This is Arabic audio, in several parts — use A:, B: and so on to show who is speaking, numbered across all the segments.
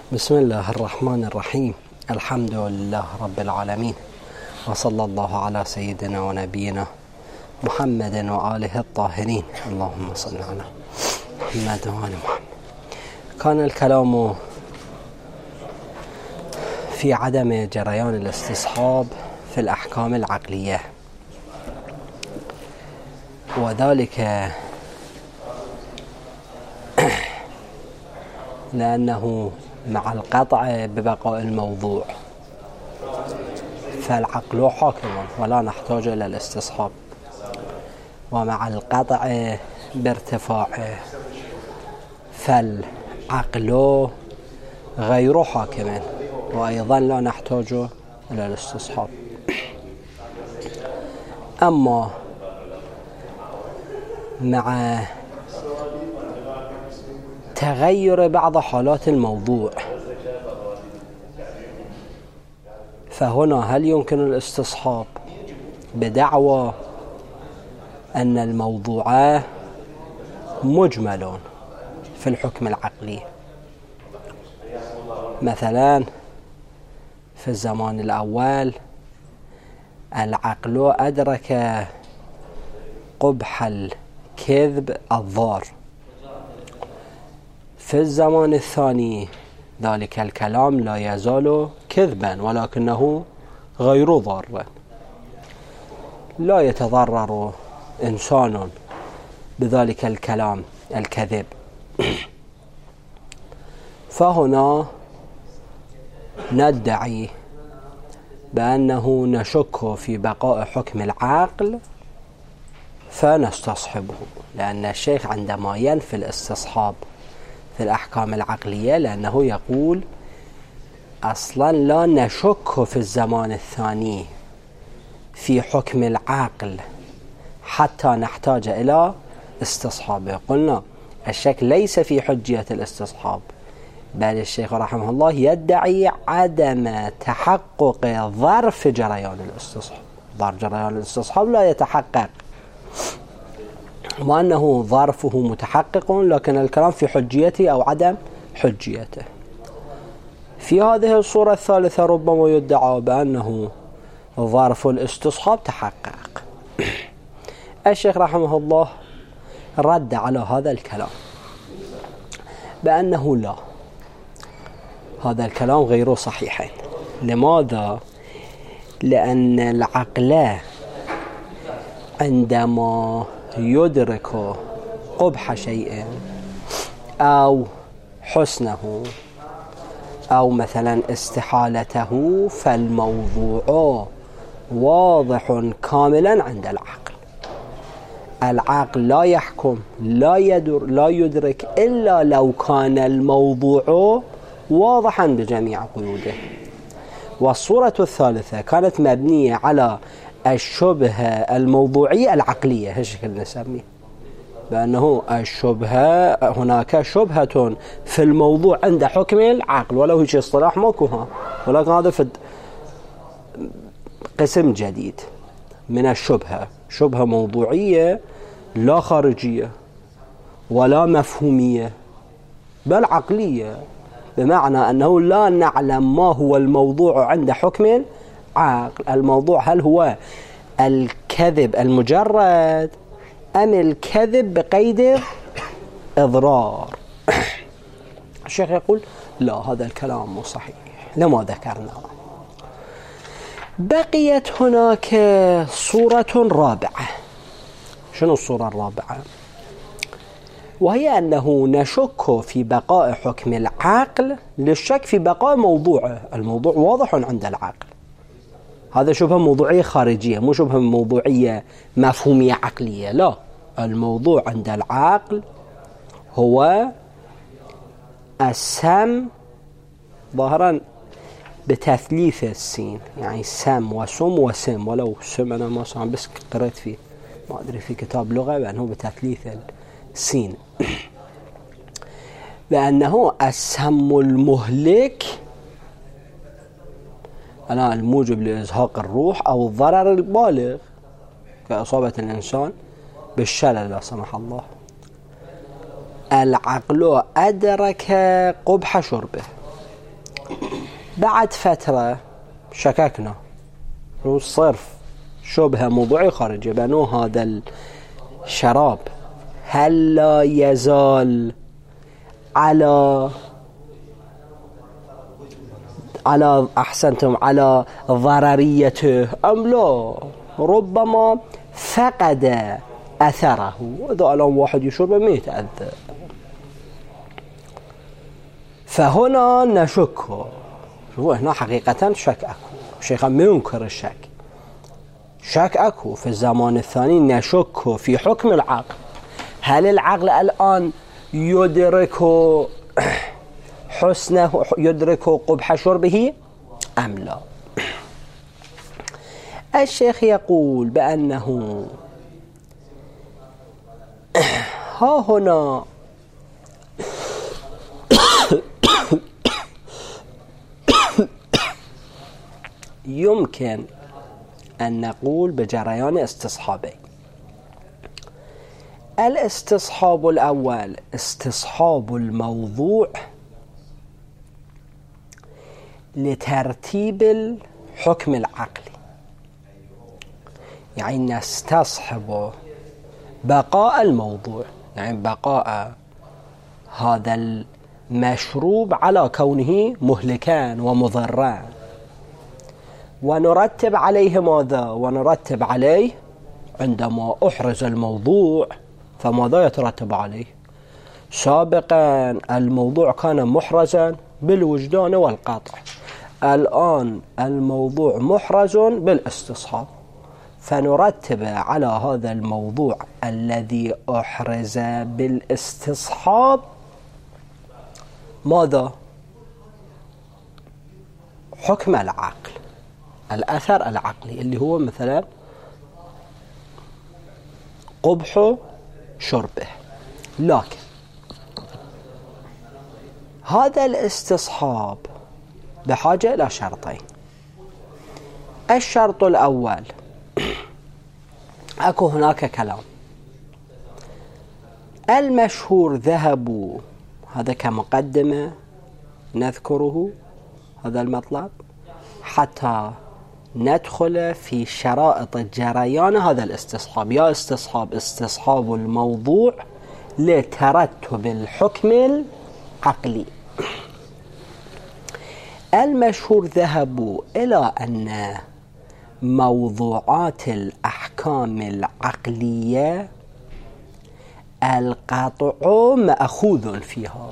A: بسم الله الرحمن الرحيم. الحمد لله رب العالمين، وصلى الله على سيدنا ونبينا محمد وآله الطاهرين. اللهم صل على محمد وآل محمد. كان الكلام في عدم جريان الاستصحاب في الأحكام العقلية، وذلك لأنه مع القطع ببقاء الموضوع فالعقل حاكم ولا نحتاج إلى الاستصحاب، ومع القطع بارتفاعه فالعقل غير حاكم وأيضا لا نحتاج إلى الاستصحاب. أما مع تغير بعض حالات الموضوع فهنا هل يمكن الاستصحاب بدعوى أن الموضوع مجمل في الحكم العقلي؟ مثلا في الزمان الأول العقل أدرك قبح الكذب الضار، في الزمان الثاني ذلك الكلام لا يزال كذبا ولكنه غير ضار، لا يتضرر إنسان بذلك الكلام الكذب. فهنا ندعي بأنه نشك في بقاء حكم العقل فنستصحبه، لأن الشيخ عندما ينفي الاستصحاب في الأحكام العقلية لأنه يقول أصلا لا نشك في الزمان الثاني في حكم العقل حتى نحتاج إلى استصحابه. قلنا الشك ليس في حجية الاستصحاب، بل الشيخ رحمه الله يدعي عدم تحقق ظرف جريان الاستصحاب. ظرف جريان الاستصحاب لا يتحقق، وأنه ظرفه متحقق، لكن الكلام في حجيته أو عدم حجيته. في هذه الصورة الثالثة ربما يدعى بأنه ظرف الاستصحاب تحقق. الشيخ رحمه الله رد على هذا الكلام بأنه لا، هذا الكلام غير صحيح. لماذا؟ لأن العقل عندما يدرك قبح شيء أو حسنه أو مثلا استحالته فالموضوع واضح كاملا عند العقل. العقل لا يحكم لا يدرك إلا لو كان الموضوع واضحا بجميع قيوده. والصورة الثالثة كانت مبنية على الشبهة الموضوعية العقلية، هالشكل نسميه بأنه الشبهة، هناك شبهة في الموضوع عند حكم العقل، ولو هيك اصطلاح ماكوها، ولكن هذا في قسم جديد من الشبهة، شبهة موضوعية لا خارجية ولا مفهومية بل عقلية، بمعنى أنه لا نعلم ما هو الموضوع عند حكم العقل. الموضوع هل هو الكذب المجرد أم الكذب بقيد إضرار؟ الشيخ يقول لا، هذا الكلام مو صحيح لما ذكرنا. بقيت هناك صورة رابعة. شنو الصورة الرابعة؟ وهي أنه نشك في بقاء حكم العقل للشك في بقاء موضوعه. الموضوع واضح عند العقل، هذا شبهة موضوعية خارجية، مو شبهة موضوعية مفهومية عقلية. لا، الموضوع عند العقل هو السم ظاهرا بتثليث السين، يعني سم وسم وسم، ولو سم أنا ما صار بس قرأت فيه، ما أدري في كتاب لغة بأنه بتثليث السين، لأنه السم المهلك أنا الموجب لإزهاق الروح أو الضرر البالغ كإصابة الإنسان بالشلل لا سمح الله. العقل أدرك قبح شربه بعد فترة شككنا صرف شبهة موضوعي خارجي بأنه هذا الشراب هل لا يزال على أحسنتم على ضرريته أم لا؟ ربما فقد أثره، وإذا الآن واحد يشرب ما يتأذى. فهنا نشك. شوفوا هنا حقيقة شك أكو، شيخا ما ينكر الشك، شك أكو في الزمان الثاني. نشك في حكم العقل، هل العقل الآن يدرك حسنه، يدرك قبح شربه أم لا؟ الشيخ يقول بأنه ها هنا يمكن أن نقول بجريان استصحابين. الاستصحاب الأول استصحاب الموضوع لترتيب الحكم العقلي، يعني نستصحب بقاء الموضوع، يعني بقاء هذا المشروب على كونه مهلكان ومضران، ونرتب عليه ماذا؟ ونرتب عليه عندما أحرز الموضوع فماذا يترتب عليه؟ سابقا الموضوع كان محرزا بالوجدان والقطع، الآن الموضوع محرز بالاستصحاب، فنرتب على هذا الموضوع الذي أحرز بالاستصحاب ماذا؟ حكم العقل، الأثر العقلي اللي هو مثلا قبح شربه. لكن هذا الاستصحاب بحاجة إلى شرطين. الشرط الأول، أكو هناك كلام المشهور ذهبوا، هذا كمقدمة نذكره هذا المطلب حتى ندخل في شرائط جريان هذا الاستصحاب. يا استصحاب الموضوع لترتب الحكم العقلي. المشهور ذهبوا إلى أن موضوعات الأحكام العقلية القطع مأخوذ فيها،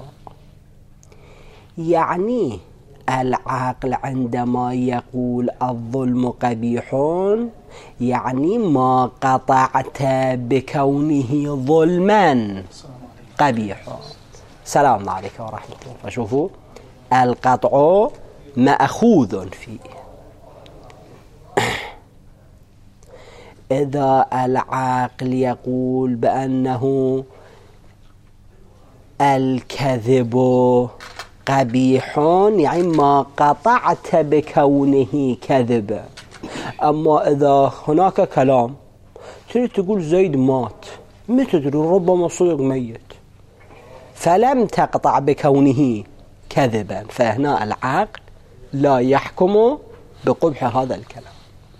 A: يعني العقل عندما يقول الظلم قبيح يعني ما قطعت بكونه ظلما قبيح. سلام عليكم ورحمة الله. فشوفوا القطع مأخوذ فيه. إذا العقل يقول بأنه الكذب قبيح يعني ما قطعت بكونه كذبا. أما إذا هناك كلام تريد تقول زيد مات، ما تدري ربما صدق ميت، فلم تقطع بكونه كذبا، فهنا العقل لا يحكم بقبح هذا الكلام.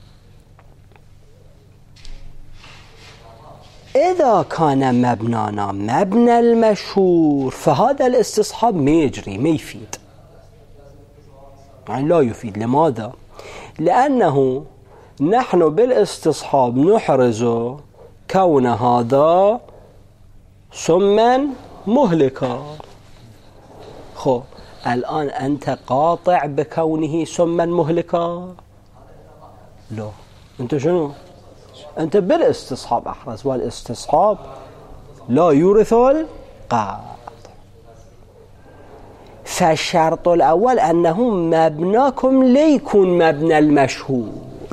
A: إذا كان مبنانا مبنى المشهور فهذا الاستصحاب ما يجري، ما يفيد، يعني لا يفيد. لماذا؟ لأنه نحن بالاستصحاب نحرز كون هذا سما مهلكا. خب الآن أنت قاطع بكونه سما مهلكا؟ لا، أنت شنو؟ أنت بالاستصحاب أحرز، والاستصحاب لا يورث القطع. فالشرط الأول أنه مبناكم ليكون مبنى المشهور،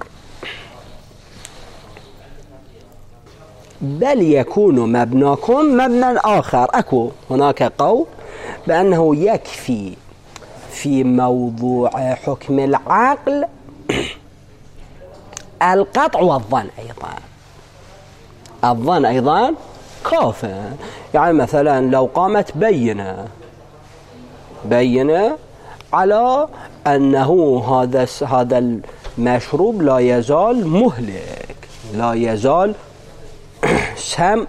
A: بل يكون مبناكم مبنى آخر. أكو هناك قول بأنه يكفي في موضوع حكم العقل القطع والظن أيضا. الظن أيضا كافٍ. يعني مثلا لو قامت بينة على أنه هذا المشروب لا يزال مهلك، لا يزال سم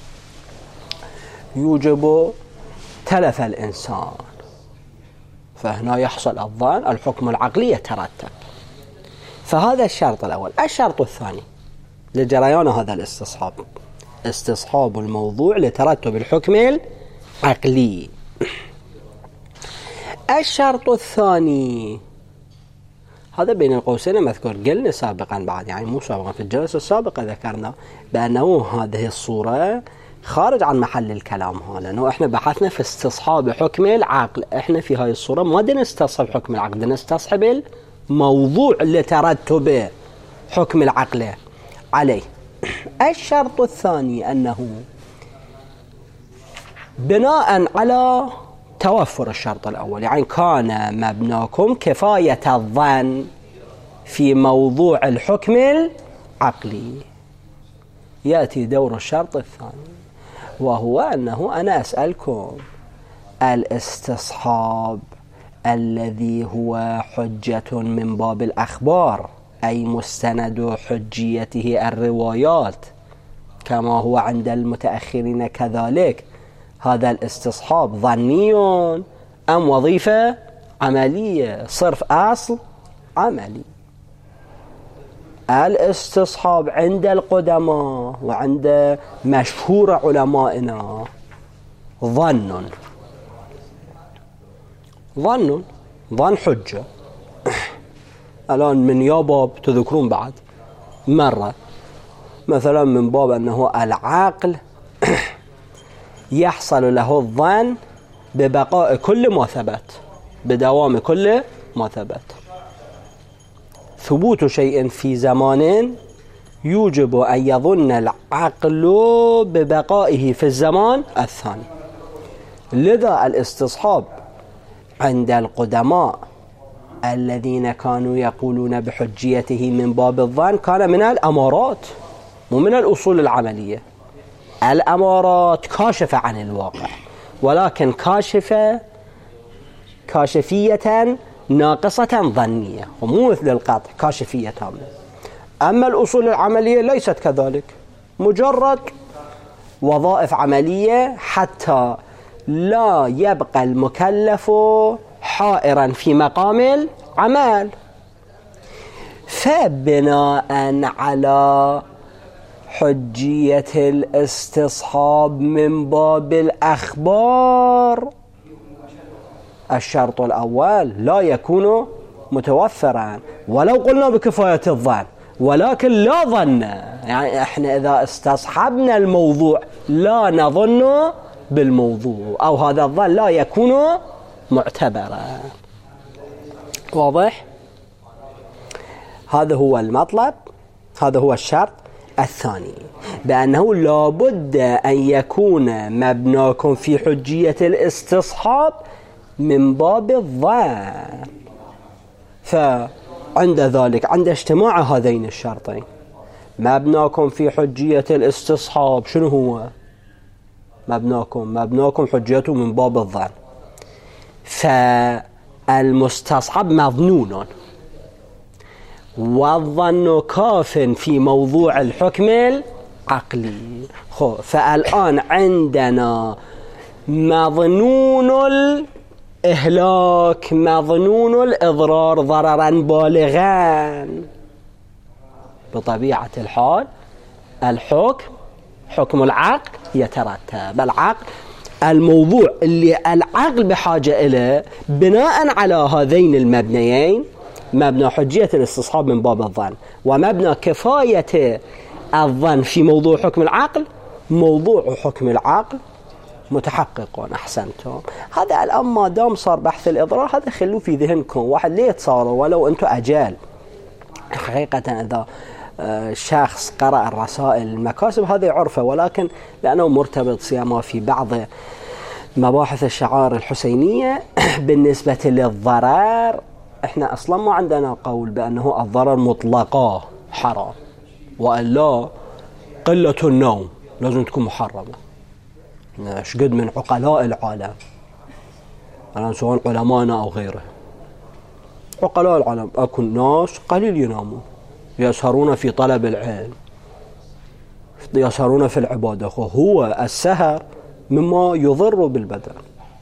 A: يوجب تلف الإنسان، فهنا يحصل الظن الحكم العقلي يترتب. فهذا الشرط الأول. الشرط الثاني لجريان هذا الاستصحاب، استصحاب الموضوع لترتب الحكم العقلي. الشرط الثاني هذا بين القوسين مذكور، قلنا سابقا بعد، يعني مو سابقا، في الجلسة السابقة ذكرنا بأنه هذه الصورة خارج عن محل الكلام هذا، لأنه احنا بحثنا في استصحاب حكم العقل. احنا في هاي الصورة ما بدنا نستصحب حكم العقل، بدنا نستصحب الموضوع لترتب حكم العقل عليه. الشرط الثاني أنه بناء على توفر الشرط الأول، يعني كان مبناكم كفاية الظن في موضوع الحكم العقلي، يأتي دور الشرط الثاني، وهو أنه أنا أسألكم الاستصحاب الذي هو حجة من باب الأخبار، أي مستند حجيته الروايات كما هو عند المتأخرين كذلك، هذا الاستصحاب ظني أم وظيفة عملية، صرف أصل عملي؟ الاستصحاب عند القدماء وعند مشهور علمائنا ظن حجة. الآن من يا باب تذكرون بعد مرة مثلا من باب أنه العقل يحصل له الظن ببقاء كل ما ثبت، بدوام كل ما ثبت. ثبوت شيء في زمان يوجب أن يظن العقل ببقائه في الزمان الثاني. لذا الاستصحاب عند القدماء الذين كانوا يقولون بحجيته من باب الظن كان من الأمارات ومن الأصول العملية. الأمارات كاشفة عن الواقع، ولكن كاشفية ناقصة ظنية، ومو مثل القطع كاشفية تامة. أما الأصول العملية ليست كذلك، مجرد وظائف عملية حتى لا يبقى المكلف حائرا في مقام العمل. فبناء على حجية الاستصحاب من باب الأخبار الشرط الأول لا يكون متوفرا ولو قلنا بكفاية الظن، ولكن لا ظن، يعني احنا إذا استصحبنا الموضوع لا نظن بالموضوع، أو هذا الظن لا يكون معتبرا. واضح؟ هذا هو المطلب، هذا هو الشرط الثاني، بأنه لابد أن يكون مبناكم في حجية الاستصحاب من باب الظن. فعند ذلك عند اجتماع هذين الشرطين مبناكم في حجية الاستصحاب شنو هو؟ مبناكم حجيته من باب الظن، فالمستصحب مظنون، والظن كاف في موضوع الحكم العقلي. فالآن عندنا مظنون الإهلاك، مظنون الإضرار ضررا بالغا. بطبيعة الحال حكم العقل يترتب. العقل الموضوع اللي العقل بحاجة إليه بناء على هذين المبنيين، مبنى حجية الاستصحاب من باب الظن ومبنى كفاية الظن في موضوع حكم العقل، موضوع حكم العقل متحقق. أحسنتم. هذا الآن ما دام صار بحث الإضرار، هذا خلوه في ذهنكم، واحد ليه تصاروا ولو أنتم أجال. حقيقة إذا شخص قرأ الرسائل المكاسب هذا يعرفه، ولكن لأنه مرتبط سيما في بعض مباحث الشعائر الحسينية بالنسبة للضرر، احنا اصلا ما عندنا قول بأنه الضرر مطلقا حرام، وإلا قلة النوم لازم تكون محرمة. شقد من عقلاء العالم الآن سواء علماءنا أو غيره عقلاء العالم أكو ناس قليل ينامون يسهرون في طلب العلم، يسهرون في العبادة، هو السهر مما يضر بالبدن.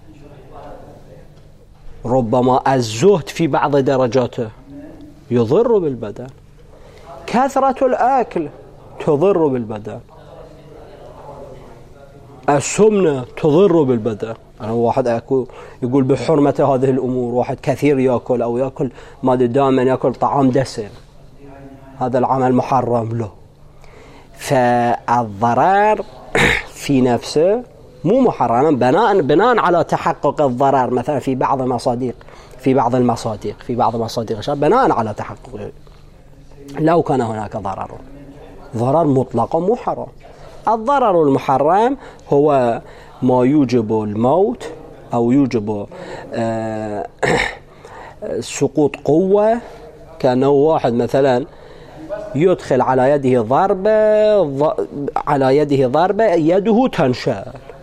A: ربما الزهد في بعض درجاته يضر بالبدن، كثرة الأكل تضر بالبدن، السمنة تضر بالبدن. أنا واحد يقول بحرمة هذه الأمور، واحد كثير يأكل أو يأكل ما دائما يأكل طعام دسم، هذا العمل محرم له. فالضرر في نفسه مو محرم بناء على تحقق الضرر، مثلا في بعض المصادق بناء على تحقق. لو كان هناك ضرر مطلقا مو حرام. الضرر المحرم هو ما يوجب الموت أو يوجب سقوط قوة، كأنه واحد مثلا يدخل على يده ضربة يده تنشال،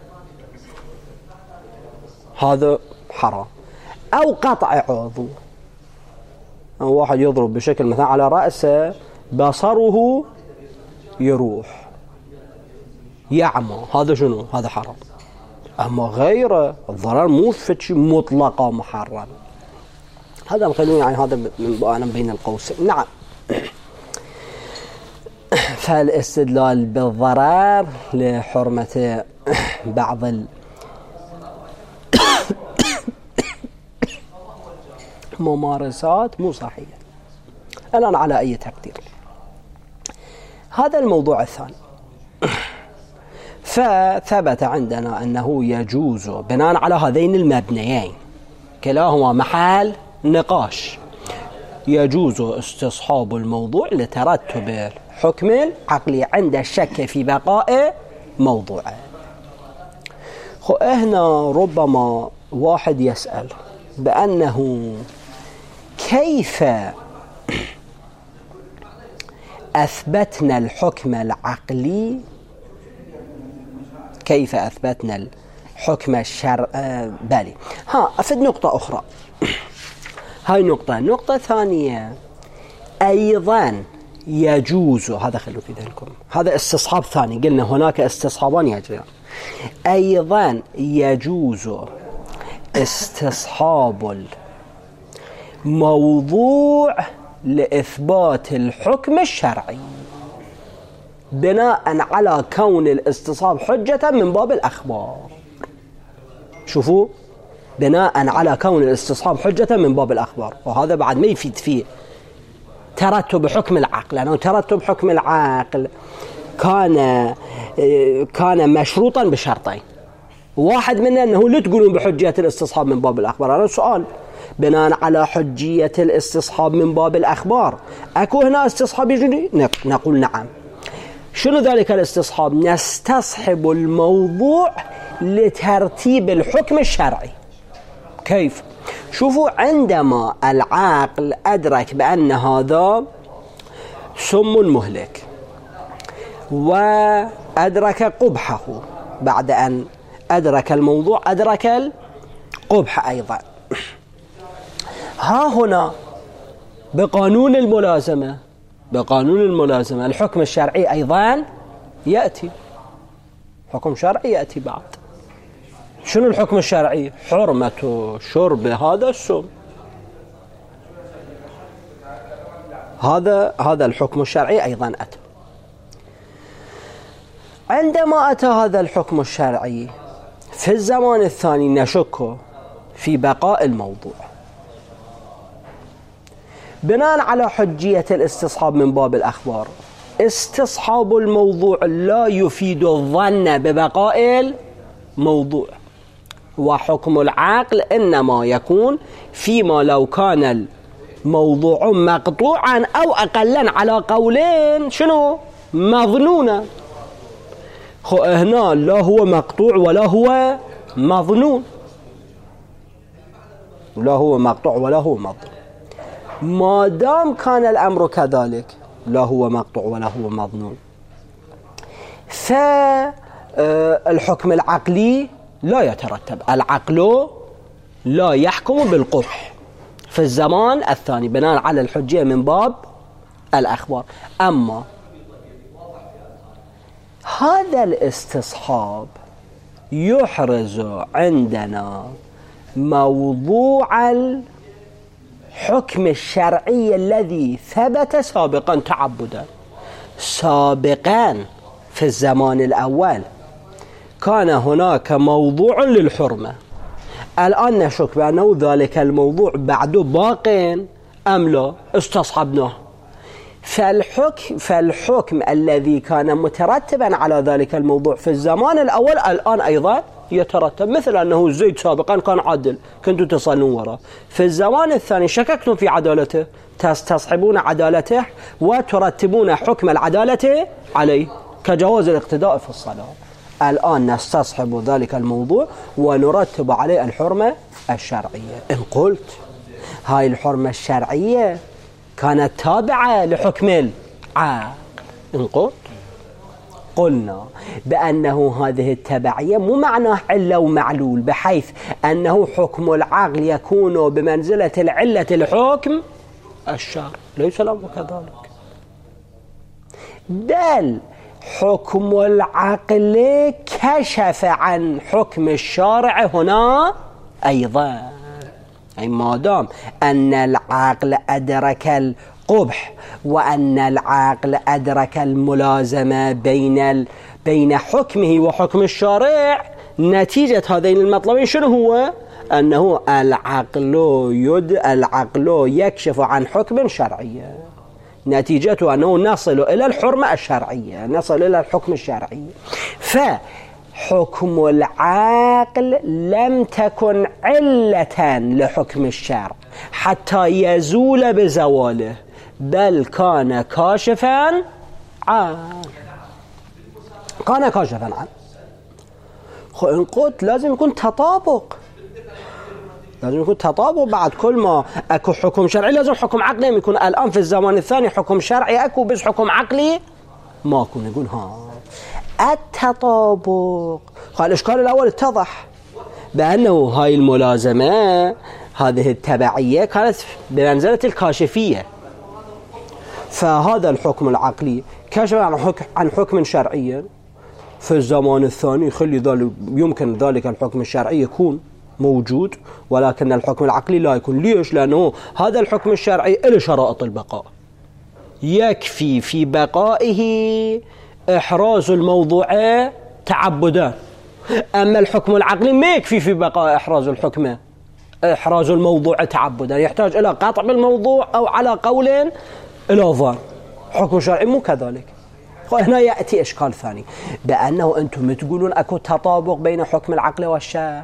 A: هذا حرام. أو قطع عضو، أو واحد يضرب بشكل مثلا على رأسه بصره يروح يعمى، هذا شنو؟ هذا حرام. أما غيره الضرر مو فتش مطلقة محرم. هذا خلوني يعني هذا أنا بين القوسين. نعم. فالاستدلال بالضرر لحرمة بعض الممارسات مو صحيح الآن على أي تقدير. هذا الموضوع الثاني. فثبت عندنا أنه يجوز بناء على هذين المبنيين كلاهما محل نقاش، يجوز استصحاب الموضوع لترتب الحكم العقلي عند الشك في بقاء موضوعه. هنا ربما واحد يسأل بأنه كيف أثبتنا الحكم العقلي، كيف أثبتنا الحكم بالي. أفد نقطة أخرى. هاي نقطة ثانية أيضا يجوز، هذا خلوا في ذهنكم، هذا استصحاب ثاني، قلنا هناك استصحابان يجريان. أيضا يجوز استصحاب الموضوع لإثبات الحكم الشرعي بناء على كون الاستصحاب حجة من باب الأخبار. شوفوا، بناء على كون الاستصحاب حجة من باب الأخبار، وهذا بعد ما يفيد فيه ترتب حكم العقل، لأنه ترتب حكم العقل كان مشروطا بشرطين. واحد منه أنه لا تقولون بحجية الاستصحاب من باب الأخبار. هذا سؤال، بناء على حجية الاستصحاب من باب الأخبار أكو هنا استصحاب يجري؟ نقول نعم. شنو ذلك الاستصحاب؟ نستصحب الموضوع لترتيب الحكم الشرعي. كيف؟ شوفوا، عندما العاقل أدرك بأن هذا سم مهلك وأدرك قبحه، بعد أن أدرك الموضوع أدرك القبح أيضا، ها هنا بقانون الملازمة الحكم الشرعي أيضا يأتي، حكم شرعي يأتي بعد. شنو الحكم الشرعي؟ حرمة شرب هذا السم. هذا الحكم الشرعي أيضا أتى. عندما أتى هذا الحكم الشرعي في الزمان الثاني نشك في بقاء الموضوع بناء على حجية الاستصحاب من باب الأخبار. استصحاب الموضوع لا يفيد الظن ببقاء الموضوع، وحكم العقل إنما يكون فيما لو كان الموضوع مقطوعا أو أقلا على قولين شنو مظنونا. هنا لا هو مقطوع ولا هو مظنون، لا هو مقطوع ولا هو مظنون. ما دام كان الأمر كذلك، لا هو مقطوع ولا هو مظنون، فالحكم العقلي لا يترتب. العقل لا يحكم بالقبح، في الزمان الثاني بناء على الحجية من باب الأخبار. أما هذا الاستصحاب يحرز عندنا موضوع الحكم الشرعي الذي ثبت سابقا تعبدا. سابقا في الزمان الأول كان هناك موضوع للحرمة، الآن نشك بأنه ذلك الموضوع بعده باق أم لا، استصحبناه. فالحكم الذي كان مترتبا على ذلك الموضوع في الزمان الأول الآن أيضا يترتب، مثل أنه زيد سابقا كان عادل كنتم تصلون وراء، في الزمان الثاني شككتم في عدالته تستصحبون عدالته وترتبون حكم العدالة عليه كجواز الاقتداء في الصلاة. الآن نستصحب ذلك الموضوع ونرتب عليه الحرمة الشرعية. إن قلت هاي الحرمة الشرعية كانت تابعة لحكم العقل، إن قلت قلنا بأنه هذه التبعية مو معناه علة ومعلول، بحيث أنه حكم العقل يكون بمنزلة العلة الحكم الشرع، ليس الأمر كذلك، بل حكم العقل كشف عن حكم الشارع هنا أيضا. أي ما دام أن العقل أدرك القبح وأن العقل أدرك الملازمة بين حكمه وحكم الشارع، نتيجة هذين المطلبين شنو هو؟ أنه العقل يكشف عن حكم شرعي، نتيجته أنه نصل إلى الحرمة الشرعية، نصل إلى الحكم الشرعي. فحكم العقل لم تكن علة لحكم الشرع حتى يزول بزواله، بل كان كاشفا عنه، كان كاشفا عنه. إن قلت لازم يكون تطابق، لازم يكون تطابق، بعد كل ما اكو حكم شرعي لازم حكم عقلي يكون. الان في الزمان الثاني حكم شرعي اكو بس حكم عقلي ماكو، نقول التطابق. الاشكال الاول اتضح بانه هاي الملازمه هذه التبعيه كانت بمنزله الكاشفيه، فهذا الحكم العقلي كشف عن حكم شرعي في الزمان الثاني، يخلي ذلك يمكن ذلك الحكم الشرعي يكون موجود ولكن الحكم العقلي لا يكون. ليش؟ لأنه هذا الحكم الشرعي له شرائط البقاء، يكفي في بقائه إحراز الموضوع تعبدا، أما الحكم العقلي ما يكفي في بقاء إحراز الموضوع تعبدا، يحتاج إلى قطع بالموضوع أو على قول إلى ظن. حكم شرعي مو كذلك. هنا يأتي إشكال ثاني، بأنه أنتم تقولون أكو تطابق بين حكم العقل والشرع.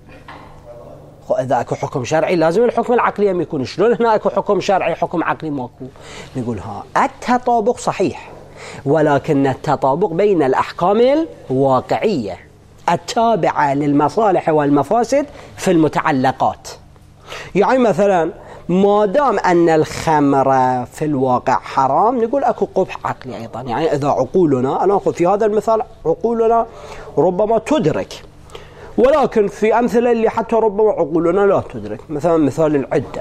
A: إذا أكو حكم شرعي لازم الحكم العقلي يكون، شلون هنا أكو حكم شرعي حكم عقلي ماكو؟ نقول التطابق صحيح، ولكن التطابق بين الأحكام الواقعية التابعة للمصالح والمفاسد في المتعلقات. يعني مثلا ما دام أن الخمر في الواقع حرام نقول أكو قبح عقلي أيضا. يعني إذا عقولنا، أنا أخذ في هذا المثال عقولنا ربما تدرك، ولكن في أمثلة اللي حتى ربما عقولنا لا تدرك، مثلا مثال العدة،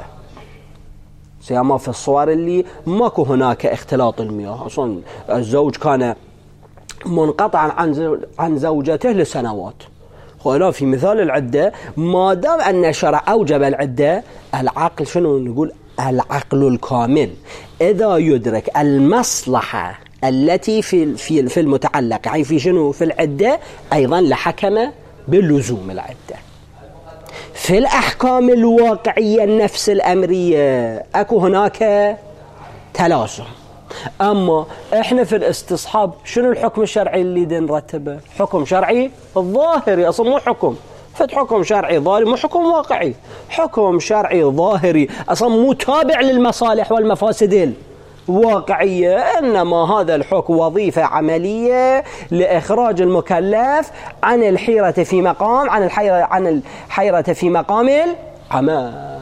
A: سيما في الصور اللي ماكو هناك اختلاط المياه، أصلا الزوج كان منقطعا عن زوجته لسنوات. هنا في مثال العدة ما دام أن الشرع أوجب العدة، العقل شنو نقول؟ العقل الكامل إذا يدرك المصلحة التي في المتعلق، يعني في شنو؟ في العدة، أيضا لحكم بلزوم العدة. في الأحكام الواقعية النفس الأمرية أكو هناك تلازم. أما إحنا في الاستصحاب شنو الحكم الشرعي اللي نرتبه؟ حكم شرعي ظاهري، أصلا مو حكم حكم شرعي ظاهري، مو حكم واقعي، حكم شرعي ظاهري أصلا مو تابع للمصالح والمفاسد واقعية، إنما هذا الحكم وظيفة عملية لإخراج المكلف عن الحيرة في مقام عن الحيرة في مقام العمل.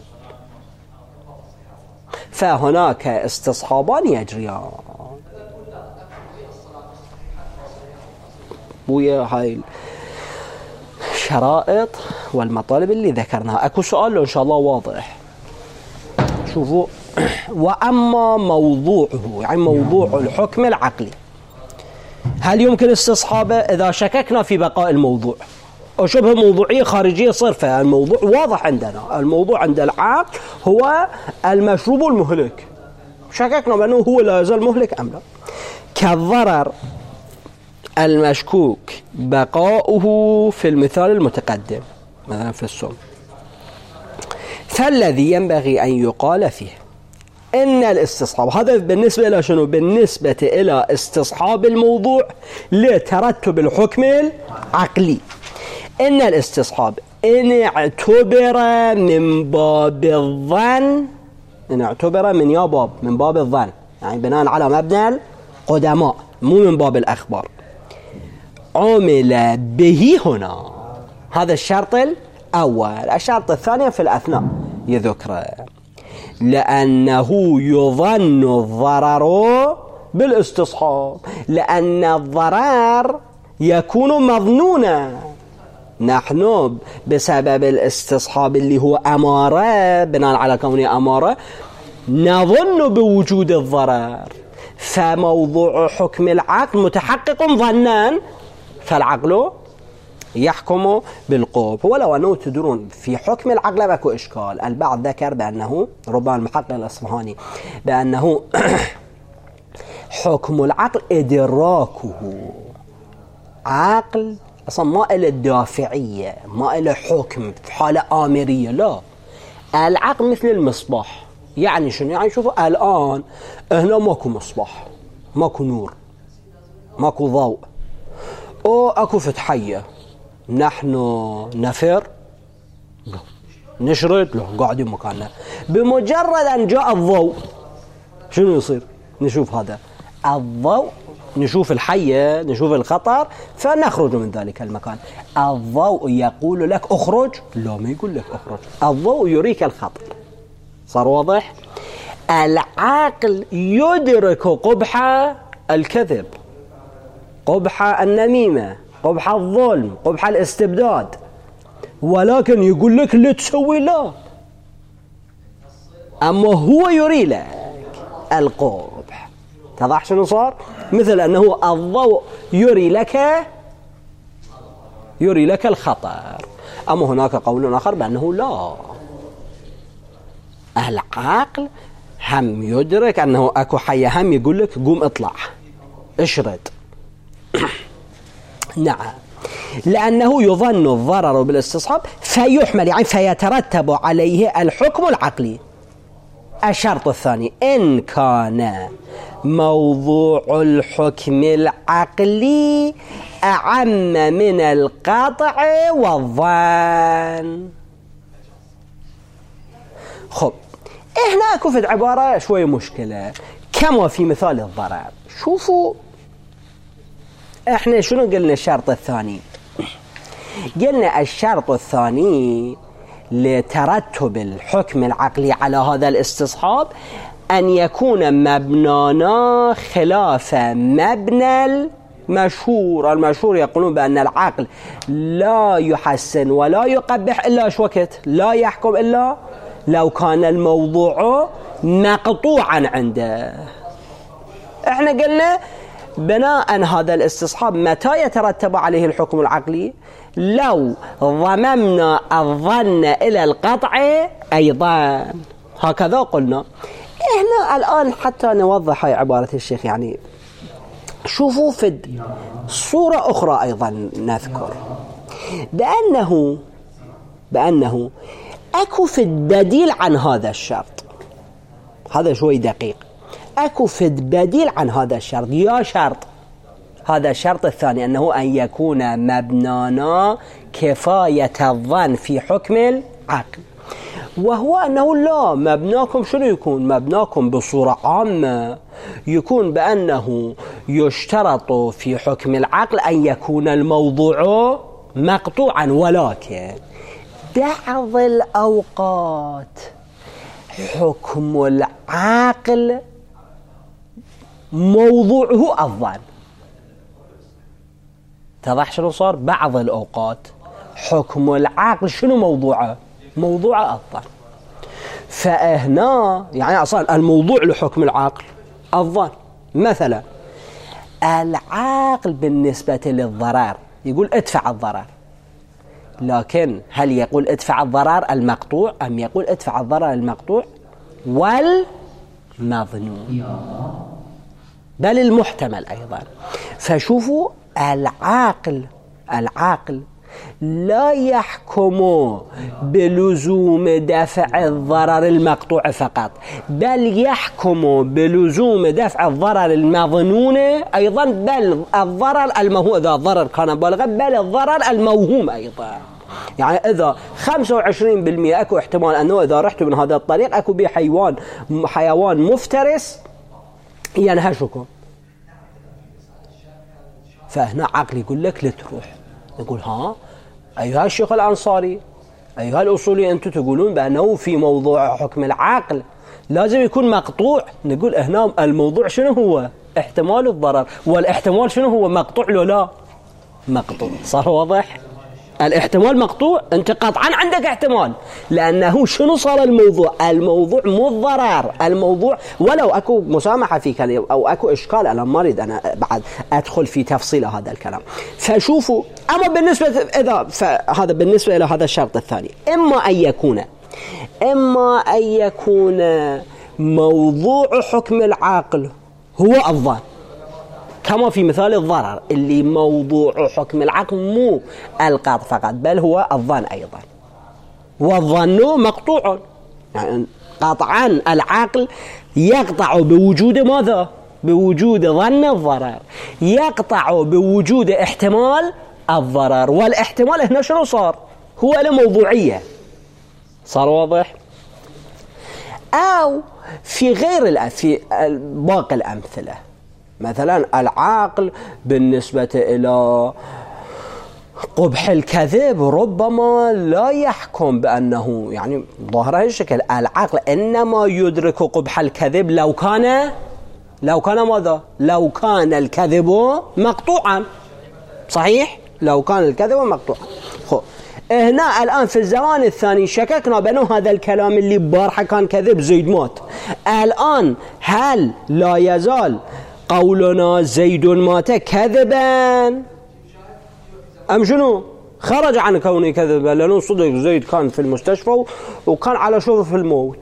A: فهناك استصحابان يجريان ويا هاي الشرائط والمطالب اللي ذكرناها. أكو سؤال إن شاء الله واضح؟ شوفوا وأما موضوعه يعني موضوع الحكم العقلي هل يمكن استصحابه إذا شككنا في بقاء الموضوع أو شبه موضوعية خارجية صرفة. الموضوع واضح عندنا، الموضوع عند العقل هو المشروب المهلك، شككنا بأنه هو لا يزال مهلك أم لا. كالضرر المشكوك بقاؤه في المثال المتقدم مثلا في السم، فالذي ينبغي أن يقال فيه إن الاستصحاب، هذا بالنسبة إلى شنو؟ بالنسبة إلى استصحاب الموضوع لترتب الحكم العقلي. إن الاستصحاب إن اعتبر من باب الظن، إن اعتبر من يا باب من باب الظن يعني بناء على مبنى القدماء مو من باب الأخبار، عمل به هنا. هذا الشرط الأول. الشرط الثاني في الأثناء يذكره، لأنه يظن الضرر بالاستصحاب، لأن الضرر يكون مظنونا. نحن بسبب الاستصحاب اللي هو أمارة، بناء على كونه أمارة نظن بوجود الضرر، فموضوع حكم العقل متحقق ظنان، فالعقل يحكم بالقوب. ولو أنه تدرون في حكم العقل باكو إشكال. البعض ذكر بأنه ربما المحقق الأصفهاني بأنه حكم العقل إدراكه، عقل أصلا ما إلى الدافعية، ما إلى حكم في حالة آمرية، لا. العقل مثل المصباح. يعني شنو؟ يعني شوفوا الآن هنا ماكو مصباح، ماكو نور، ماكو ضوء، أو أكو فتحية، نحن نفر لا، نشرد لا، قاعدين مكاننا. بمجرد أن جاء الضوء شنو يصير؟ نشوف هذا الضوء، نشوف الحية، نشوف الخطر، فنخرج من ذلك المكان. الضوء يقول لك اخرج؟ لا، ما يقول لك اخرج، الضوء يريك الخطر. صار واضح؟ العقل يدرك قبح الكذب، قبح النميمة، قبح الظلم، قبح الاستبداد، ولكن يقول لك لا تسوي لا. أما هو يري لك القبح. تضح شنو صار؟ مثل أنه الضوء يري لك الخطر. أما هناك قول آخر بأنه لا، العقل هم يدرك أنه أكو حية، هم يقول لك قوم اطلع اشرد. نعم، لأنه يظن الضرر بالاستصحاب فيحمل يعني فيترتب عليه الحكم العقلي. الشرط الثاني إن كان موضوع الحكم العقلي أعم من القطع والظن. خب هنا أكو في عبارة شوية مشكلة كما في مثال الضرر. شوفوا احنا شنو قلنا الشرط الثاني؟ قلنا الشرط الثاني لترتب الحكم العقلي على هذا الاستصحاب أن يكون مبنانا خلاف مبنى المشهور. المشهور يقولون بأن العقل لا يحسن ولا يقبح إلا شو وقت؟ لا يحكم إلا لو كان الموضوع مقطوعا عنده. احنا قلنا بناء هذا الاستصحاب متى يترتب عليه الحكم العقلي؟ لو ضممنا الظن إلى القطع أيضا، هكذا قلنا. هنا الآن حتى نوضح هاي عبارة الشيخ، يعني شوفوا في صورة أخرى أيضا نذكر بأنه أكو في البديل عن هذا الشرط. هذا شوي دقيق. أكو في البديل عن هذا الشرط. يا شرط هذا الشرط الثاني أنه أن يكون مبنانا كفاية الظن في حكم العقل، وهو أنه لا، مبناكم شنو يكون؟ مبناكم بصورة عامة يكون بأنه يشترط في حكم العقل أن يكون الموضوع مقطوعا، ولكن بعض الأوقات حكم العقل موضوعه الظن. تضح شنو صار؟ بعض الأوقات حكم العقل شنو موضوعه؟ موضوعه الظن. فهنا يعني أصلا الموضوع لحكم العقل الظن. مثلا العاقل بالنسبة للضرر يقول ادفع الضرر، لكن هل يقول ادفع الضرر المقطوع أم يقول ادفع الضرر المقطوع والمظنون، بل المحتمل أيضا. فشوفوا العاقل لا يحكم بلزوم دفع الضرر المقطوع فقط، بل يحكم بلزوم دفع الضرر المظنون أيضا، بل الضرر الموهوم إذا الضرر كان بالغا، بل الضرر الموهوم أيضا. يعني إذا 25% أكو احتمال أنه إذا رحت من هذا الطريق أكو بي حيوان مفترس ينهشكم، فهنا عقل يقول لك لتروح. نقول ها أيها الشيخ الأنصاري، أيها الأصولي، أنتم تقولون بأنه في موضوع حكم العقل لازم يكون مقطوع. نقول هنا الموضوع شنو هو؟ احتمال الضرر، والاحتمال شنو هو؟ مقطوع لو لا مقطوع. صار واضح؟ الاحتمال مقطوع، انت قطعا عندك احتمال، لانه شنو صار الموضوع مو الضرر، الموضوع ولو اكو مسامحه في كلام او اكو اشكال، انا ما اريد انا بعد ادخل في تفصيل هذا الكلام. فشوفوا، اما بالنسبه هذا بالنسبه الى هذا الشرط الثاني، اما ان يكون موضوع حكم العقل هو الظن، كما في مثال الضرر اللي موضوع حكم العقل مو القطع فقط بل هو الظن أيضا، والظن مقطوع، يعني قطعا العقل يقطع بوجود ماذا؟ بوجود ظن الضرر، يقطع بوجود احتمال الضرر، والاحتمال هنا شنو صار؟ هو الموضوعية. صار واضح؟ أو في غير في باقي الأمثلة، مثلا العقل بالنسبة إلى قبح الكذب ربما لا يحكم بأنه، يعني ظاهر هذا الشكل، العقل إنما يدرك قبح الكذب لو كان ماذا؟ لو كان الكذب مقطوعا. صحيح؟ لو كان الكذب مقطوعا. هنا الآن في الزمان الثاني شككنا بأنه هذا الكلام اللي بارحة كان كذب، زيد مات. الآن هل لا يزال قولنا زيد مات كذبا أم شنو؟ خرج عن كونه كذبا، لأنه صدق زيد كان في المستشفى وكان على شرف الموت.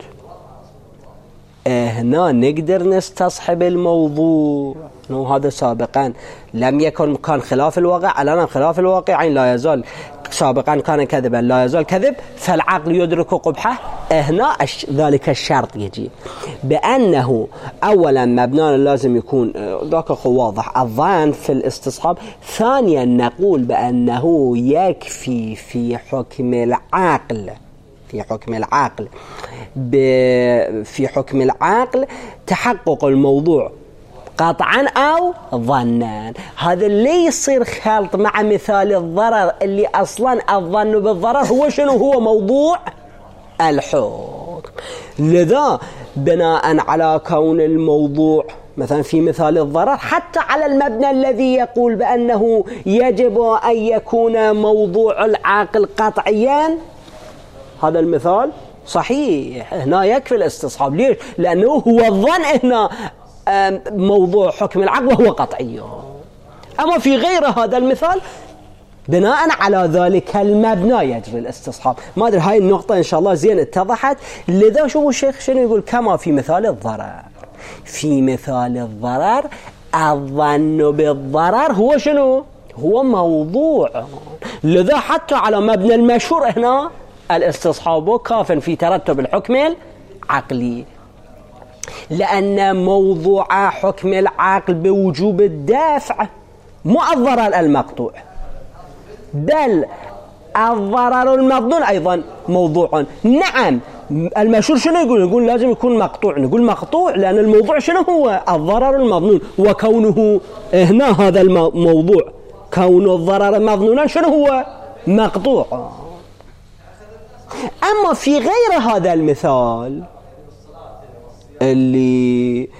A: هنا نقدر نستصحب الموضوع انه هذا سابقا لم يكن، كان خلاف الواقع، الآن خلاف الواقع، يعني لا يزال سابقا كان كذبا لا يزال كذب، فالعقل يدرك قبحه. هنا ذلك الشرط يجي بأنه أولا مبنى لازم يكون ذاك واضح الظن في الاستصحاب، ثانيا نقول بأنه يكفي في حكم العقل تحقق الموضوع قطعا أو ظنا. هذا اللي يصير خلط مع مثال الضرر اللي أصلا الظن بالضرر هو شنو؟ هو موضوع الحكم. لذا بناء على كون الموضوع مثلا في مثال الضرر، حتى على المبنى الذي يقول بأنه يجب أن يكون موضوع العاقل قطعيا، هذا المثال صحيح، هنا يكفي الاستصحاب. ليش؟ لأنه هو الظن هنا موضوع حكم العقل وهو قطعي. أما في غير هذا المثال بناء على ذلك المبنى يجري الاستصحاب. ما أدري هاي النقطة إن شاء الله زين اتضحت. لذا شوفوا الشيخ شنو يقول، كما في مثال الضرر. في مثال الضرر الظن بالضرر هو شنو؟ هو موضوع. لذا حتى على مبنى المشهور هنا الاستصحاب كاف في ترتب الحكم العقلي، لأن موضوع حكم العقل بوجوب الدافع مو الضرر المقطوع، بل الضرر المظنون أيضا موضوع. نعم المشهور شنو يقول لازم يكون مقطوع، نقول مقطوع لأن الموضوع شنو هو؟ الضرر المظنون، وكونه هنا هذا الموضوع كون الضرر مظنونا شنو هو؟ مقطوع. أما في غير هذا المثال اللي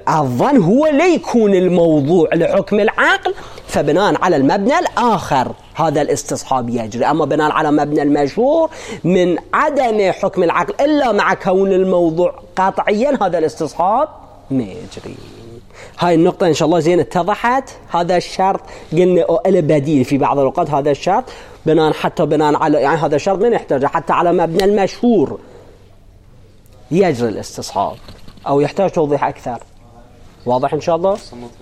A: الظن هو لا يكون الموضوع لحكم العقل، فبناء على المبنى الآخر هذا الاستصحاب يجري. أما بناء على مبنى المشهور من عدم حكم العقل إلا مع كون الموضوع قطعيا هذا الاستصحاب ما يجري. هاي النقطة إن شاء الله زين اتضحت. هذا الشرط قلنا له بديل في بعض الأوقات، هذا الشرط بناء على يعني هذا الشرط ما نحتاجه حتى على مبنى المشهور يجري الاستصحاب، أو يحتاج توضيح أكثر. واضح إن شاء الله؟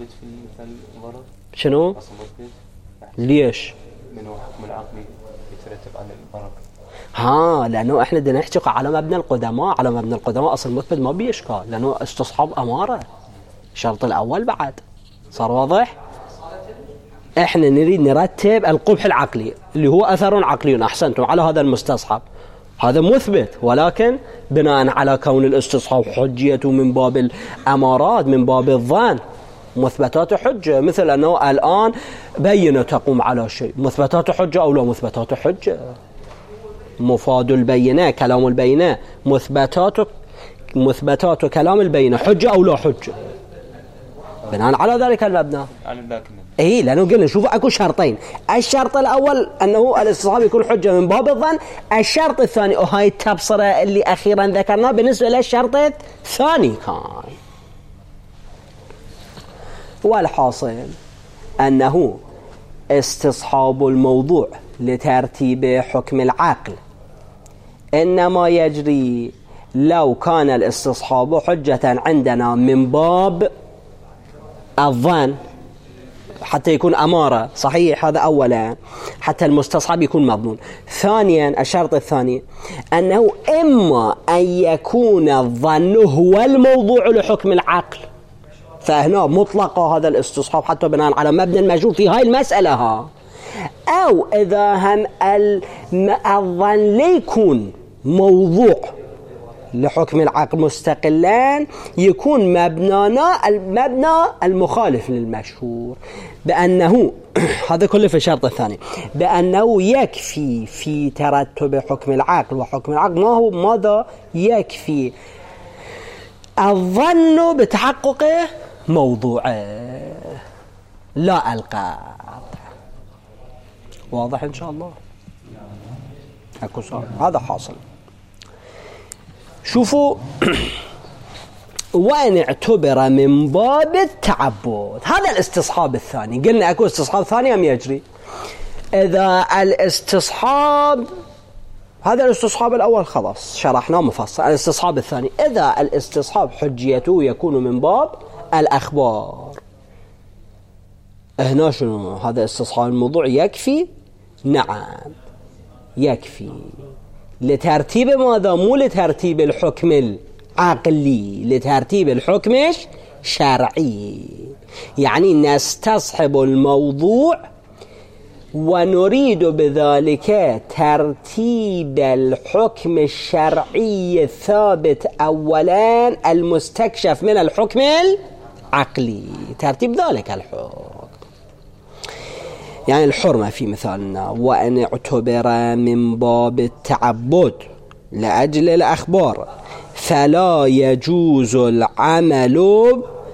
A: شنو؟ ليش؟
B: من هو حكم العقل يترتب على البركة.
A: لأنه إحنا بدنا نحكي على مبنى القدماء. على مبنى القدماء أصل مثبت ما بيشكال، لأنه استصحاب أمارة الشرط الأول بعد. صار واضح؟ إحنا نريد نرتب القبح العقلي اللي هو أثر عقلي، أحسنتم، على هذا المستصحب. هذا مثبت، ولكن بناء على كون الاستصحاب حجيته من باب الأمارات، من باب الظن. مثبتات حجة، مثل أنه الآن بينة تقوم على شيء، مثبتات حجة أو لا مثبتات حجة. مفاد البينة، كلام البينة، مثبتات كلام البينة حجة أو لا حجة بناء على ذلك المبنى. لأنه قلنا شوفوا أكو شرطين. الشرط الأول أنه الاستصحاب يكون حجة من باب الظن. الشرط الثاني وهاي التبصرة اللي أخيرا ذكرناه بالنسبة للشرط الثاني كان. والحاصل أنه استصحاب الموضوع لترتيب حكم العقل إنما يجري لو كان الاستصحاب حجة عندنا من باب الظن، حتى يكون أمارة صحيح. هذا أولا حتى المستصحب يكون مضمون. ثانيا الشرط الثاني أنه إما أن يكون الظن هو الموضوع لحكم العقل، فهنا مطلقة هذا الاستصحاب حتى بناء على مبنى المجهول في هاي المسألة أو إذا هم الظن ليكون موضوع لحكم العقل مستقلان، يكون مبنانا المبنى المخالف للمشهور، بأنه هذا كله في الشرط الثاني، بأنه يكفي في ترتب حكم العقل وحكم العقل ما هو ماذا يكفي الظن بتحقق موضوعه لا القطع. واضح إن شاء الله؟ أكو سؤال هذا حاصل. شوفوا وإن اعتبر من باب التعبد، هذا الاستصحاب الثاني. قلنا أكو استصحاب ثاني أم يجري؟ إذا الاستصحاب هذا الاستصحاب الأول خلاص شرحناه مفصل. الاستصحاب الثاني إذا الاستصحاب حجيته يكون من باب الأخبار، هنا شنو هذا استصحاب الموضوع يكفي؟ نعم يكفي لترتيب ماذا؟ مو لترتيب الحكم العقلي، لترتيب الحكم الشرعي. يعني نستصحب الموضوع ونريد بذلك ترتيب الحكم الشرعي الثابت أولا المستكشف من الحكم العقلي، ترتيب ذلك الحكم. يعني الحرمة في مثالنا وأن اعتبر من باب التعبد لأجل الأخبار فلا يجوز العمل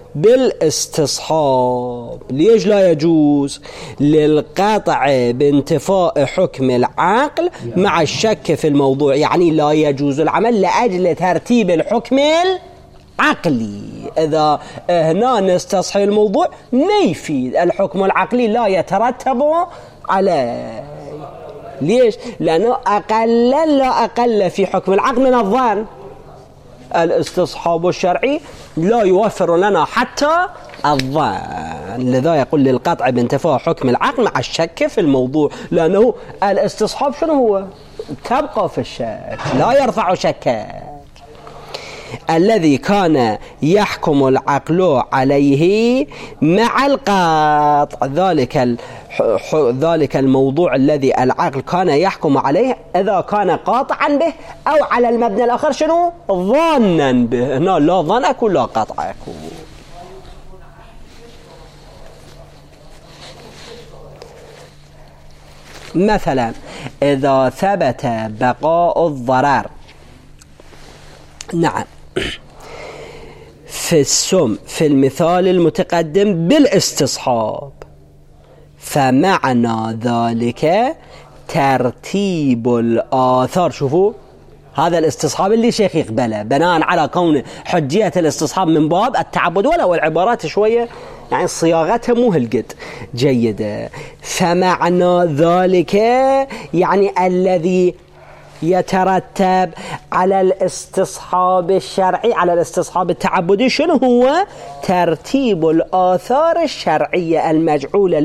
A: بالاستصحاب. ليش لا يجوز؟ للقطع بانتفاء حكم العقل مع الشك في الموضوع. يعني لا يجوز العمل لأجل ترتيب الحكم العقلي. إذا هنا نستصحي الموضوع ما يفيد، الحكم العقلي لا يترتب عليه. ليش؟ لأنه لا أقل في حكم العقل من الظن. الاستصحاب الشرعي لا يوفر لنا حتى الظن، لذا يقول للقطع بانتفاء حكم العقل مع الشك في الموضوع، لأنه الاستصحاب شنو هو؟ تبقى في الشك، لا يرفع شكك. الذي كان يحكم العقل عليه مع القطع، ذلك الموضوع الذي العقل كان يحكم عليه إذا كان قاطعا به أو على المبنى الآخر شنو؟ ظانا به. هنا لا ظن أكو لا قطع أكو. مثلا إذا ثبت بقاء الضرر، نعم، في السم في المثال المتقدم بالاستصحاب، فمعنى ذلك ترتيب الآثار. شوفوا هذا الاستصحاب اللي شيخ يقبله بناء على كون حجية الاستصحاب من باب التعبد، ولو العبارات شوية يعني صياغتها مو هالقد جيدة. فمعنى ذلك يعني الذي يترتب على الاستصحاب الشرعي على الاستصحاب التعبدي شنو هو؟ ترتيب الآثار الشرعية المجعولة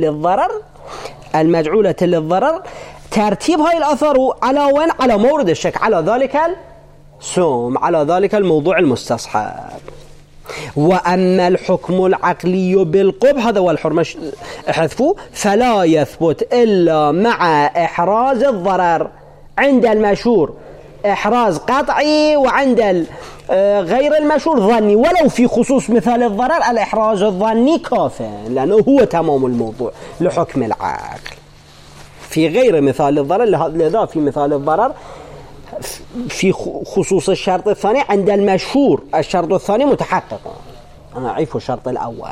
A: للضرر، ترتيب هاي الآثار على وين؟ على مورد الشك، على ذلك السوم، على ذلك الموضوع المستصحب. وأما الحكم العقلي بالقبح، هذا هو الحرمة احذفوه، فلا يثبت إلا مع إحراز الضرر. عند المشهور إحراز قطعي، وعند غير المشهور ظني، ولو في خصوص مثال الضرر الإحراز الظني كافٍ، لأنه هو تمام الموضوع لحكم العقل. في غير مثال الضرر، لذا في مثال الضرر في خصوص الشرط الثاني، عند المشهور الشرط الثاني متحقق، أنا أعرف الشرط الأول.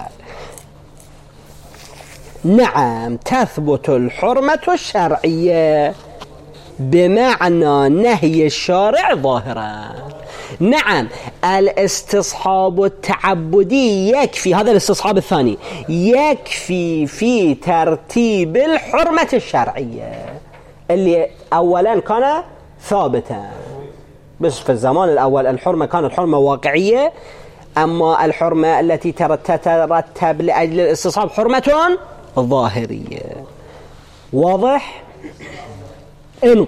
A: نعم تثبت الحرمة الشرعية بمعنى نهي الشارع ظاهرا. نعم الاستصحاب التعبدي يكفي، هذا الاستصحاب الثاني يكفي في ترتيب الحرمة الشرعية اللي أولا كان ثابتا، بس في الزمان الأول الحرمة كانت حرمة واقعية، أما الحرمة التي تترتب لأجل الاستصحاب حرمة ظاهرية. واضح؟ إن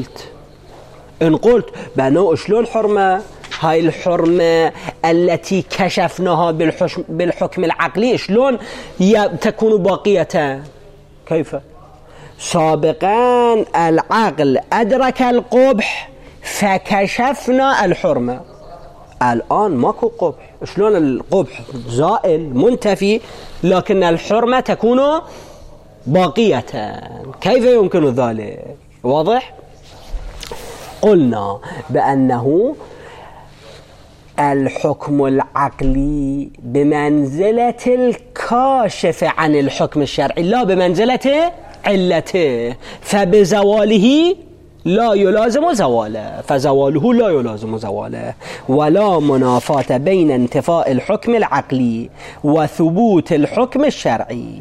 A: قلت بأنه شلون حرمة؟ هاي الحرمة التي كشفناها بالحكم العقلي شلون تكون باقية؟ كيف؟ سابقا العقل أدرك القبح فكشفنا الحرمة، الآن ماكو قبح، شلون القبح زائل منتفي لكن الحرمة تكون باقية؟ كيف يمكن ذلك؟ واضح؟ قلنا بأنه الحكم العقلي بمنزلة الكاشف عن الحكم الشرعي لا بمنزلة علته، فبزواله لا يلازم زواله، فزواله لا يلازم زواله، ولا منافاة بين انتفاء الحكم العقلي وثبوت الحكم الشرعي.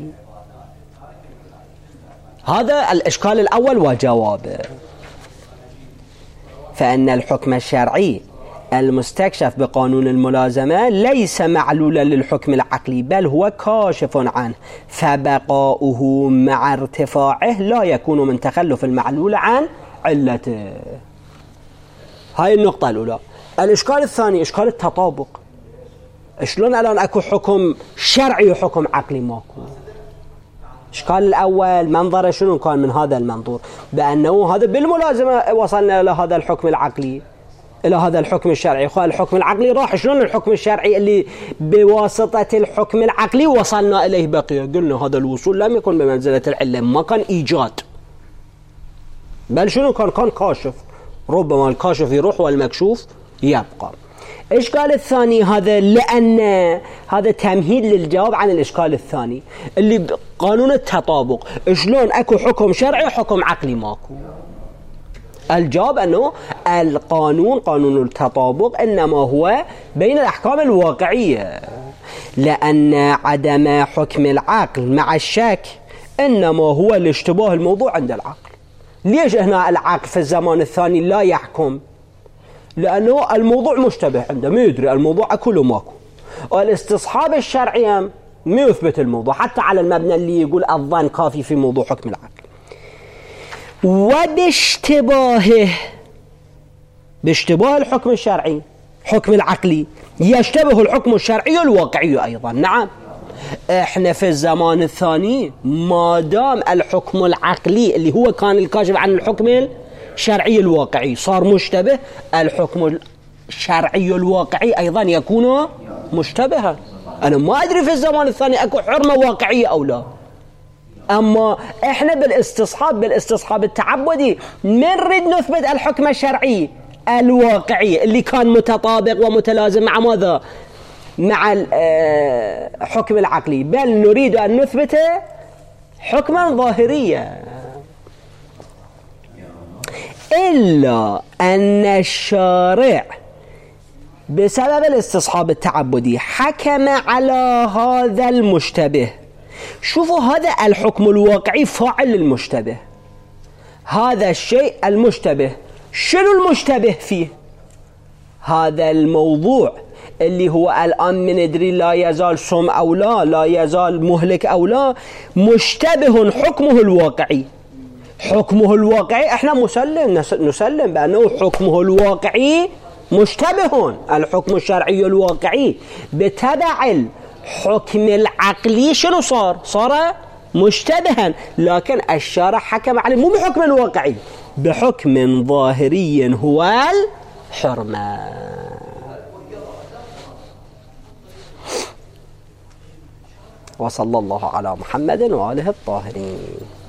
A: هذا الإشكال الأول وجوابه. فإن الحكم الشرعي المستكشف بقانون الملازمة ليس معلولا للحكم العقلي، بل هو كاشف عنه، فبقاؤه مع ارتفاعه لا يكون من تخلف المعلول عن علته. هاي النقطة الأولى. الإشكال الثاني إشكال التطابق. شلون الآن أكو حكم شرعي وحكم عقلي ماكو؟ الإشكال الأول منظره شنو كان من هذا المنظور؟ بأنه هذا بالملازمة وصلنا إلى هذا الحكم العقلي، إلى هذا الحكم الشرعي. الحكم العقلي راح، شلون الحكم الشرعي اللي بواسطة الحكم العقلي وصلنا إليه بقي؟ قلنا هذا الوصول لم يكن بمنزلة العلة، ما كان إيجاد، بل شنو كان كاشف. ربما الكاشف يروح والمكشوف يبقى. الإشكال الثاني هذا، لأن هذا تمهيد للجواب عن الإشكال الثاني اللي قانون التطابق. شلون أكو حكم شرعي وحكم عقلي ماكو؟ الجواب أنه القانون قانون التطابق إنما هو بين الأحكام الواقعية، لأن عدم حكم العقل مع الشك إنما هو الاشتباه الموضوع عند العقل. ليش هنا العقل في الزمان الثاني لا يحكم؟ لأنه الموضوع مشتبه عنده، ما يدري الموضوع أكو لو ماكو. والاستصحاب الشرعي ما يثبت الموضوع، حتى على المبنى اللي يقول الظن كافي في موضوع حكم العقل. باشتباه الحكم الشرعي حكم العقلي يشتبه الحكم الشرعي الواقعي أيضا. نعم احنا في الزمان الثاني ما دام الحكم العقلي اللي هو كان الكاشف عن الحكم الشرعي الواقعي صار مشتبه، الحكم الشرعي الواقعي أيضا يكون مشتبها. أنا ما أدري في الزمان الثاني أكو حرمة واقعية أو لا، أما إحنا بالاستصحاب التعبدي نريد نثبت الحكم الشرعي الواقعي اللي كان متطابق ومتلازم مع ماذا؟ مع الحكم العقلي، بل نريد أن نثبت حكما ظاهريا، إلا أن الشارع بسبب الاستصحاب التعبدي حكم على هذا المشتبه. شوفوا هذا الحكم الواقعي فاعل للمشتبه، هذا الشيء المشتبه. شنو المشتبه فيه؟ هذا الموضوع اللي هو الآن من ندري لا يزال سم أو لا يزال مهلك أو لا، مشتبه حكمه الواقعي. حكمه الواقعي احنا نسلم بأنه حكمه الواقعي مشتبه. الحكم الشرعي الواقعي بتبع الحكم العقلي شنو صار مشتبها، لكن الشارع حكم عليه مو بحكم الواقعي، بحكم ظاهري هو الحرمة. وصلى الله على محمد وآله الطاهرين.